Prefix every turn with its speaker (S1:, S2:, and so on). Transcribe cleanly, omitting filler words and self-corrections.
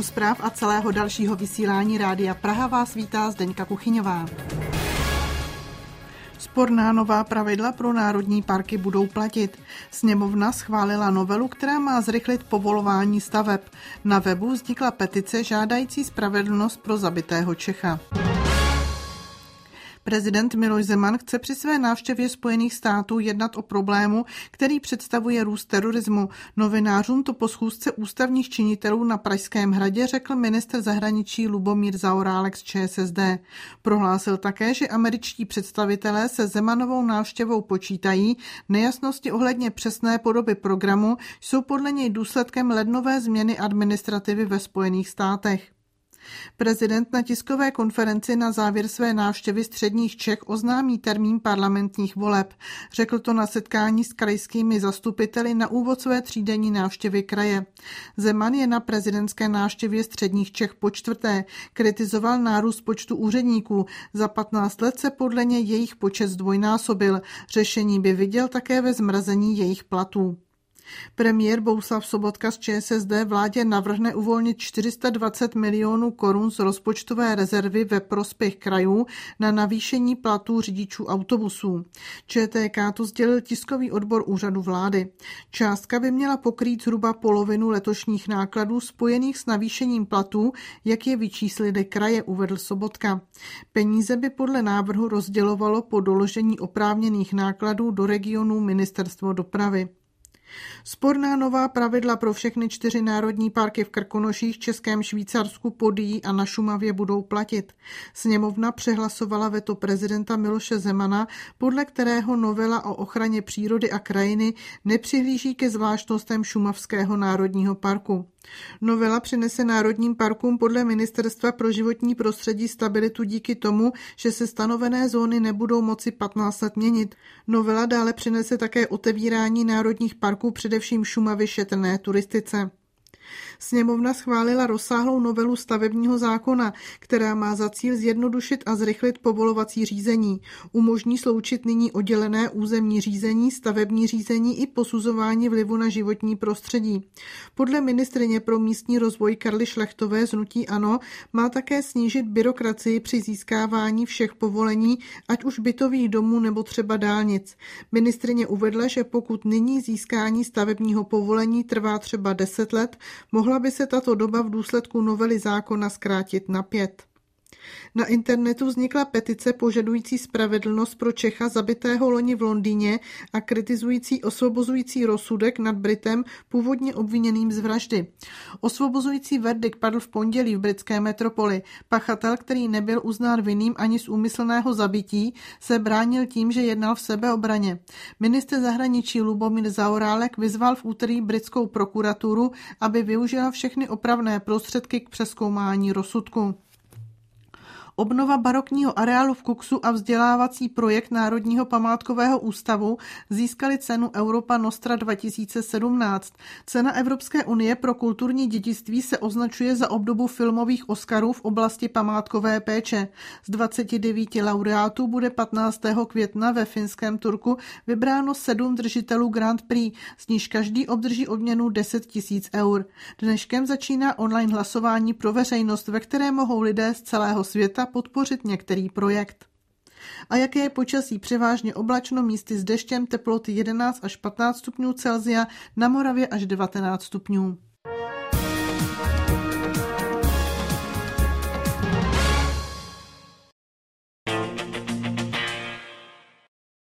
S1: zpráv a celého dalšího vysílání Rádia Praha vás vítá Zdeňka Kuchyňová. Sporná nová pravidla pro národní parky budou platit. Sněmovna schválila novelu, která má zrychlit povolování staveb. Na webu vznikla petice žádající spravedlnost pro zabitého Čecha. Prezident Miloš Zeman chce při své návštěvě Spojených států jednat o problému, který představuje růst terorismu. Novinářům to po schůzce ústavních činitelů na Pražském hradě řekl ministr zahraničí Lubomír Zaorálek z ČSSD. Prohlásil také, že američtí představitelé se Zemanovou návštěvou počítají, nejasnosti ohledně přesné podoby programu jsou podle něj důsledkem lednové změny administrativy ve Spojených státech. Prezident na tiskové konferenci na závěr své návštěvy středních Čech oznámí termín parlamentních voleb. Řekl to na setkání s krajskými zastupiteli na úvod své třídenní návštěvy kraje. Zeman je na prezidentské návštěvě středních Čech počtvrté. Kritizoval nárůst počtu úředníků. Za 15 let se podle něj jejich počet zdvojnásobil. Řešení by viděl také ve zmrazení jejich platů. Premiér Bohuslav Sobotka z ČSSD vládě navrhne uvolnit 420 milionů korun z rozpočtové rezervy ve prospěch krajů na navýšení platů řidičů autobusů. ČTK to sdělil tiskový odbor úřadu vlády. Částka by měla pokrýt zhruba polovinu letošních nákladů spojených s navýšením platů, jak je vyčíslili kraje, uvedl Sobotka. Peníze by podle návrhu rozdělovalo po doložení oprávněných nákladů do regionů Ministerstvo dopravy. Sporná nová pravidla pro všechny 4 národní parky v Krkonoších, Českém Švýcarsku, Podyjí a na Šumavě budou platit. Sněmovna přehlasovala veto prezidenta Miloše Zemana, podle kterého novela o ochraně přírody a krajiny nepřihlíží ke zvláštnostem Šumavského národního parku. Novela přinese národním parkům podle Ministerstva pro životní prostředí stabilitu díky tomu, že se stanovené zóny nebudou moci 15 let měnit. Novela dále přinese také otevírání národních parků, především Šumavy, šetrné turistice. Sněmovna schválila rozsáhlou novelu stavebního zákona, která má za cíl zjednodušit a zrychlit povolovací řízení. Umožní sloučit nyní oddělené územní řízení, stavební řízení i posuzování vlivu na životní prostředí. Podle ministryně pro místní rozvoj Karly Šlechtové z hnutí ANO má také snížit byrokracii při získávání všech povolení, ať už bytových domů nebo třeba dálnic. Ministryně uvedla, že pokud nyní získání stavebního povolení trvá třeba 10 let, mohla by se tato doba v důsledku novely zákona zkrátit na 5. Na internetu vznikla petice požadující spravedlnost pro Čecha zabitého loni v Londýně a kritizující osvobozující rozsudek nad Britem původně obviněným z vraždy. Osvobozující verdikt padl v pondělí v britské metropoli. Pachatel, který nebyl uznán vinným ani z úmyslného zabití, se bránil tím, že jednal v sebeobraně. Ministr zahraničí Lubomír Zaorálek vyzval v úterý britskou prokuraturu, aby využila všechny opravné prostředky k přezkoumání rozsudku. Obnova barokního areálu v Kuxu a vzdělávací projekt Národního památkového ústavu získali cenu Europa Nostra 2017. Cena Evropské unie pro kulturní dědictví se označuje za obdobu filmových Oscarů v oblasti památkové péče. Z 29 laureátů bude 15. května ve finském Turku vybráno 7 držitelů Grand Prix, z níž každý obdrží odměnu 10 000 eur. Dneškem začíná online hlasování pro veřejnost, ve které mohou lidé z celého světa podpořit některý projekt. A jaké je počasí? Převážně oblačno, místy s deštěm, teploty 11 až 15 stupňů Celsia, na Moravě až 19 stupňů.